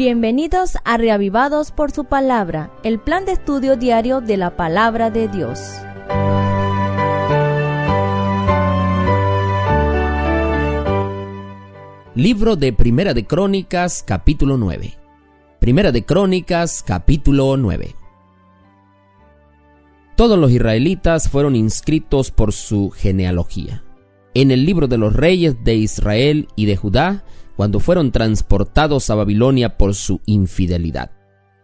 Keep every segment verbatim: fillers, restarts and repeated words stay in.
Bienvenidos a Reavivados por su Palabra, el plan de estudio diario de la Palabra de Dios. Libro de Primera de Crónicas, capítulo nueve. Primera de Crónicas, capítulo nueve. Todos los israelitas fueron inscritos por su genealogía en el libro de los reyes de Israel y de Judá, cuando fueron transportados a Babilonia por su infidelidad.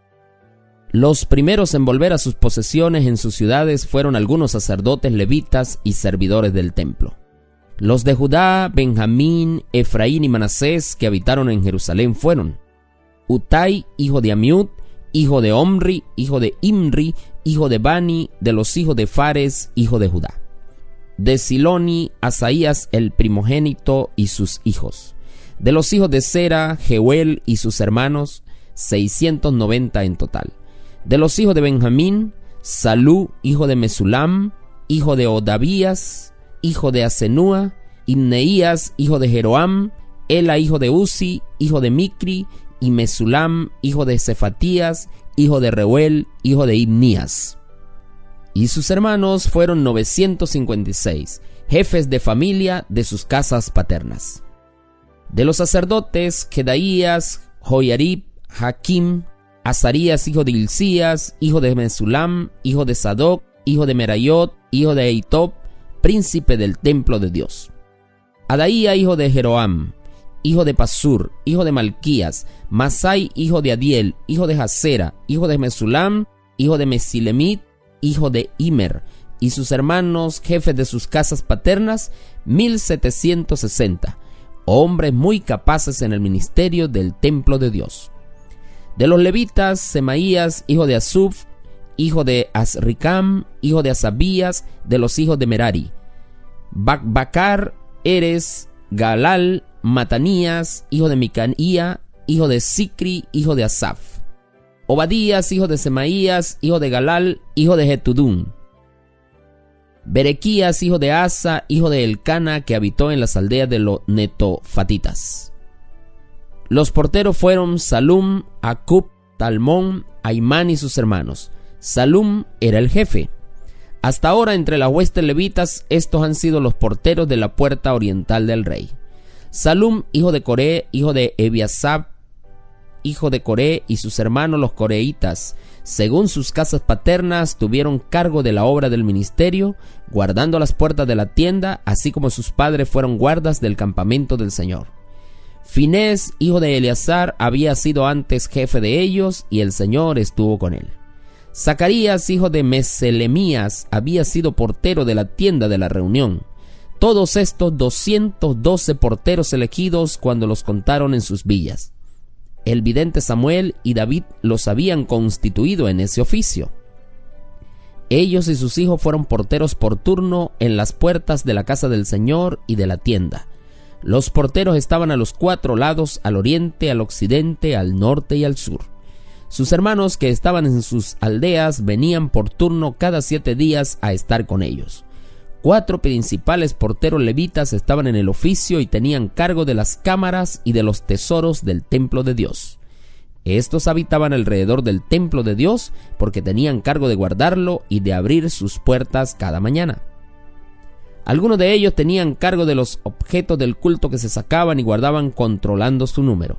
Los primeros en volver a sus posesiones en sus ciudades fueron algunos sacerdotes levitas y servidores del templo. Los de Judá, Benjamín, Efraín y Manasés que habitaron en Jerusalén fueron Utai, hijo de Amiud, hijo de Omri, hijo de Imri, hijo de Bani, de los hijos de Fares, hijo de Judá. De Siloni, Asaías el primogénito y sus hijos. De los hijos de Sera, Jeuel y sus hermanos, seiscientos noventa en total. De los hijos de Benjamín, Salú, hijo de Mesulam, hijo de Odavías, hijo de Asenúa, Imneías, hijo de Jeroam, Ela, hijo de Uzi, hijo de Micri, y Mesulam, hijo de Cefatías, hijo de Reuel, hijo de Ibnías. Y sus hermanos fueron novecientos cincuenta y seis, jefes de familia de sus casas paternas. De los sacerdotes, Jedaías, Joiarib, Jaquim, Azarías, hijo de Hilcías, hijo de Mesulam, hijo de Sadoc, hijo de Merayot, hijo de Eitob, príncipe del templo de Dios. Adaía, hijo de Jeroam, hijo de Pasur, hijo de Malquías, Masai, hijo de Adiel, hijo de Jasera, hijo de Mesulam, hijo de Mesilemit, hijo de Imer, y sus hermanos, jefes de sus casas paternas, mil setecientos sesenta, hombres muy capaces en el ministerio del templo de Dios. De los levitas, Semaías, hijo de Asuf, hijo de Azricam, hijo de Asabías, de los hijos de Merari. Bacbacar, Eres, Galal, Matanías, hijo de Micaía, hijo de Sicri, hijo de Asaf. Obadías, hijo de Semaías, hijo de Galal, hijo de Jetudún. Berequías, hijo de Asa, hijo de Elcana, que habitó en las aldeas de los netofatitas. Los porteros fueron Salum, Acub, Talmón, Aimán y sus hermanos. Salum era el jefe. Hasta ahora, entre las huestes levitas, estos han sido los porteros de la puerta oriental del rey. Salum, hijo de Coré, hijo de Ebiasab, hijo de Coré, y sus hermanos los coreitas, según sus casas paternas, tuvieron cargo de la obra del ministerio, guardando las puertas de la tienda, así como sus padres fueron guardas del campamento del Señor. Finés, hijo de Eleazar, había sido antes jefe de ellos, y el Señor estuvo con él. Zacarías, hijo de Meselemías, había sido portero de la tienda de la reunión. Todos estos doscientos doce porteros elegidos cuando los contaron en sus villas. El vidente Samuel y David los habían constituido en ese oficio. Ellos y sus hijos fueron porteros por turno en las puertas de la casa del Señor y de la tienda. Los porteros estaban a los cuatro lados, al oriente, al occidente, al norte y al sur. Sus hermanos que estaban en sus aldeas venían por turno cada siete días a estar con ellos. Cuatro principales porteros levitas estaban en el oficio y tenían cargo de las cámaras y de los tesoros del templo de Dios. Estos habitaban alrededor del templo de Dios porque tenían cargo de guardarlo y de abrir sus puertas cada mañana. Algunos de ellos tenían cargo de los objetos del culto que se sacaban y guardaban controlando su número.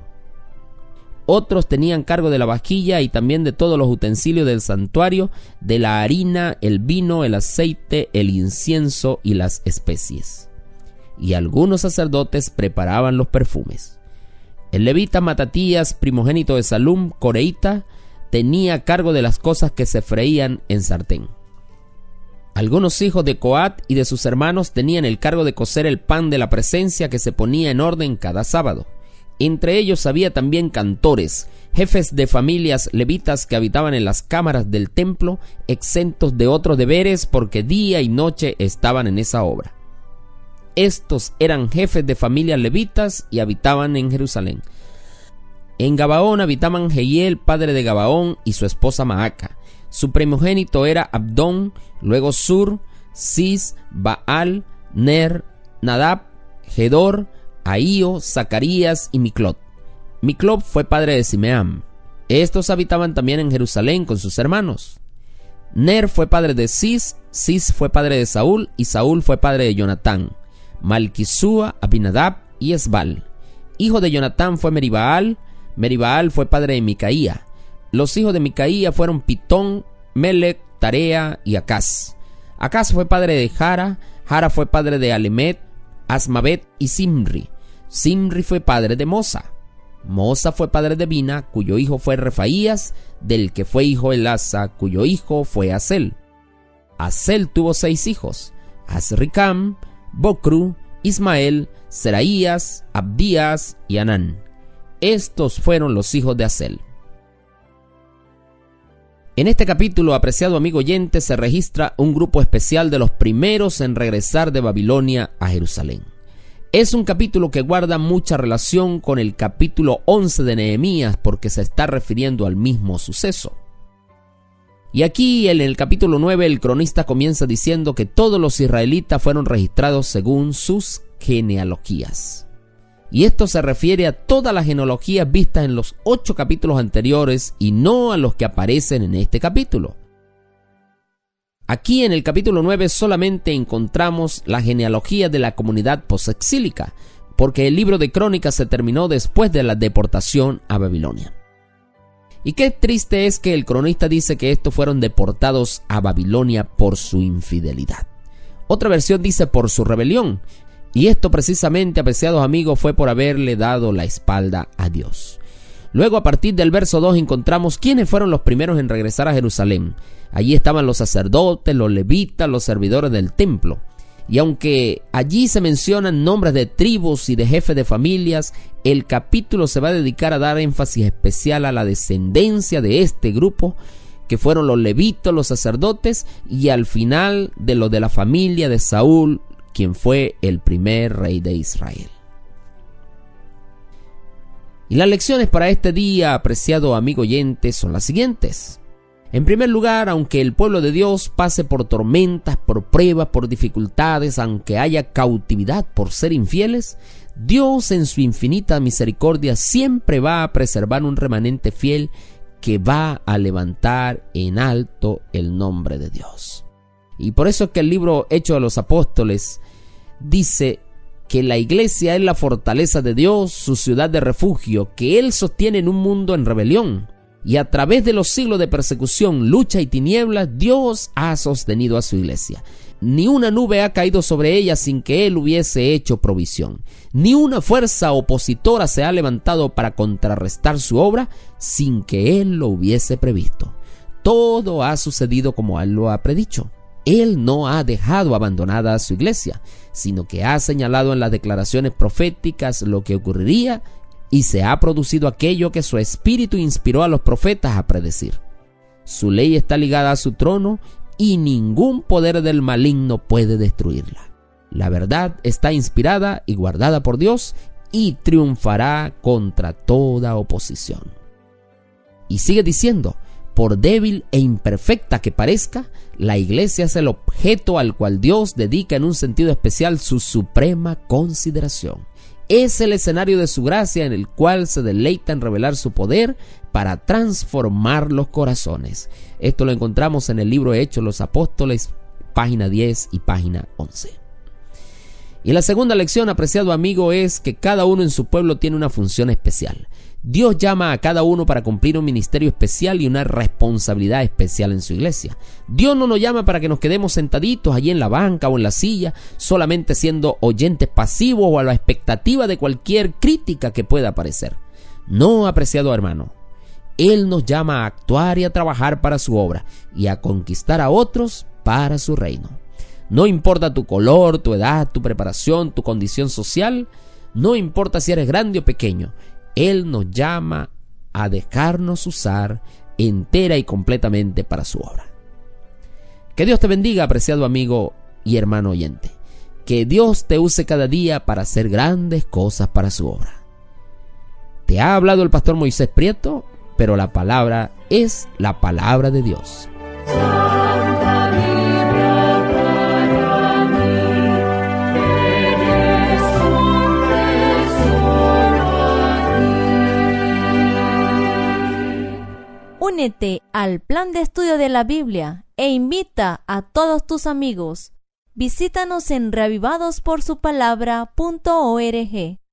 Otros tenían cargo de la vajilla y también de todos los utensilios del santuario, de la harina, el vino, el aceite, el incienso y las especies. Y algunos sacerdotes preparaban los perfumes. El levita Matatías, primogénito de Salum, coreíta, tenía cargo de las cosas que se freían en sartén. Algunos hijos de Coat y de sus hermanos tenían el cargo de cocer el pan de la presencia que se ponía en orden cada sábado. Entre ellos había también cantores, jefes de familias levitas que habitaban en las cámaras del templo, exentos de otros deberes porque día y noche estaban en esa obra. Estos eran jefes de familias levitas y habitaban en Jerusalén. En Gabaón habitaban Jehiel, padre de Gabaón, y su esposa Maaca. Su primogénito era Abdón, luego Sur, Cis, Baal, Ner, Nadab, Gedor, Ahío, Zacarías y Miclot. Miclob fue padre de Simeam. Estos habitaban también en Jerusalén con sus hermanos. Ner fue padre de Cis, Cis fue padre de Saúl, y Saúl fue padre de Jonatán, Malquisúa, Abinadab y Esbal. Hijo de Jonatán fue Meribaal, Meribaal fue padre de Micaía. Los hijos de Micaía fueron Pitón, Melec, Tarea y Acaz. Acaz fue padre de Jara, Jara fue padre de Alemet, Asmavet y Simri. Simri fue padre de Mosa. Mosa fue padre de Bina, cuyo hijo fue Refaías, del que fue hijo Elasa, cuyo hijo fue Asel. Asel tuvo seis hijos: Azricam, Bocru, Ismael, Seraías, Abdías y Anán. Estos fueron los hijos de Asel. En este capítulo, apreciado amigo oyente, se registra un grupo especial de los primeros en regresar de Babilonia a Jerusalén. Es un capítulo que guarda mucha relación con el capítulo once de Nehemías porque se está refiriendo al mismo suceso. Y aquí en el capítulo nueve el cronista comienza diciendo que todos los israelitas fueron registrados según sus genealogías. Y esto se refiere a todas las genealogías vistas en los ocho capítulos anteriores y no a los que aparecen en este capítulo. Aquí en el capítulo nueve solamente encontramos la genealogía de la comunidad posexílica, porque el libro de Crónicas se terminó después de la deportación a Babilonia. Y qué triste es que el cronista dice que estos fueron deportados a Babilonia por su infidelidad. Otra versión dice por su rebelión, y esto precisamente, apreciados amigos, fue por haberle dado la espalda a Dios. Luego, a partir del verso dos, encontramos quiénes fueron los primeros en regresar a Jerusalén. Allí estaban los sacerdotes, los levitas, los servidores del templo. Y aunque allí se mencionan nombres de tribus y de jefes de familias, el capítulo se va a dedicar a dar énfasis especial a la descendencia de este grupo, que fueron los levitas, los sacerdotes, y al final de los de la familia de Saúl, quien fue el primer rey de Israel. Y las lecciones para este día, apreciado amigo oyente, son las siguientes. En primer lugar, aunque el pueblo de Dios pase por tormentas, por pruebas, por dificultades, aunque haya cautividad por ser infieles, Dios en su infinita misericordia siempre va a preservar un remanente fiel que va a levantar en alto el nombre de Dios. Y por eso es que el libro Hechos de los Apóstoles dice que la iglesia es la fortaleza de Dios, su ciudad de refugio, que Él sostiene en un mundo en rebelión. Y a través de los siglos de persecución, lucha y tinieblas, Dios ha sostenido a su iglesia. Ni una nube ha caído sobre ella sin que Él hubiese hecho provisión. Ni una fuerza opositora se ha levantado para contrarrestar su obra sin que Él lo hubiese previsto. Todo ha sucedido como Él lo ha predicho. Él no ha dejado abandonada a su iglesia, sino que ha señalado en las declaraciones proféticas lo que ocurriría, y se ha producido aquello que su espíritu inspiró a los profetas a predecir. Su ley está ligada a su trono y ningún poder del maligno puede destruirla. La verdad está inspirada y guardada por Dios y triunfará contra toda oposición. Y sigue diciendo, por débil e imperfecta que parezca, la iglesia es el objeto al cual Dios dedica en un sentido especial su suprema consideración. Es el escenario de su gracia en el cual se deleita en revelar su poder para transformar los corazones. Esto lo encontramos en el libro Hechos de los Apóstoles, página diez y página once. Y la segunda lección, apreciado amigo, es que cada uno en su pueblo tiene una función especial. Dios llama a cada uno para cumplir un ministerio especial y una responsabilidad especial en su iglesia. Dios no nos llama para que nos quedemos sentaditos allí en la banca o en la silla, solamente siendo oyentes pasivos o a la expectativa de cualquier crítica que pueda aparecer. No, apreciado hermano, Él nos llama a actuar y a trabajar para su obra y a conquistar a otros para su reino. No importa tu color, tu edad, tu preparación, tu condición social, no importa si eres grande o pequeño, Él nos llama a dejarnos usar entera y completamente para su obra. Que Dios te bendiga, apreciado amigo y hermano oyente. Que Dios te use cada día para hacer grandes cosas para su obra. Te ha hablado el pastor Moisés Prieto, pero la palabra es la palabra de Dios. Únete al plan de estudio de la Biblia e invita a todos tus amigos. Visítanos en reavivados por su palabra punto org.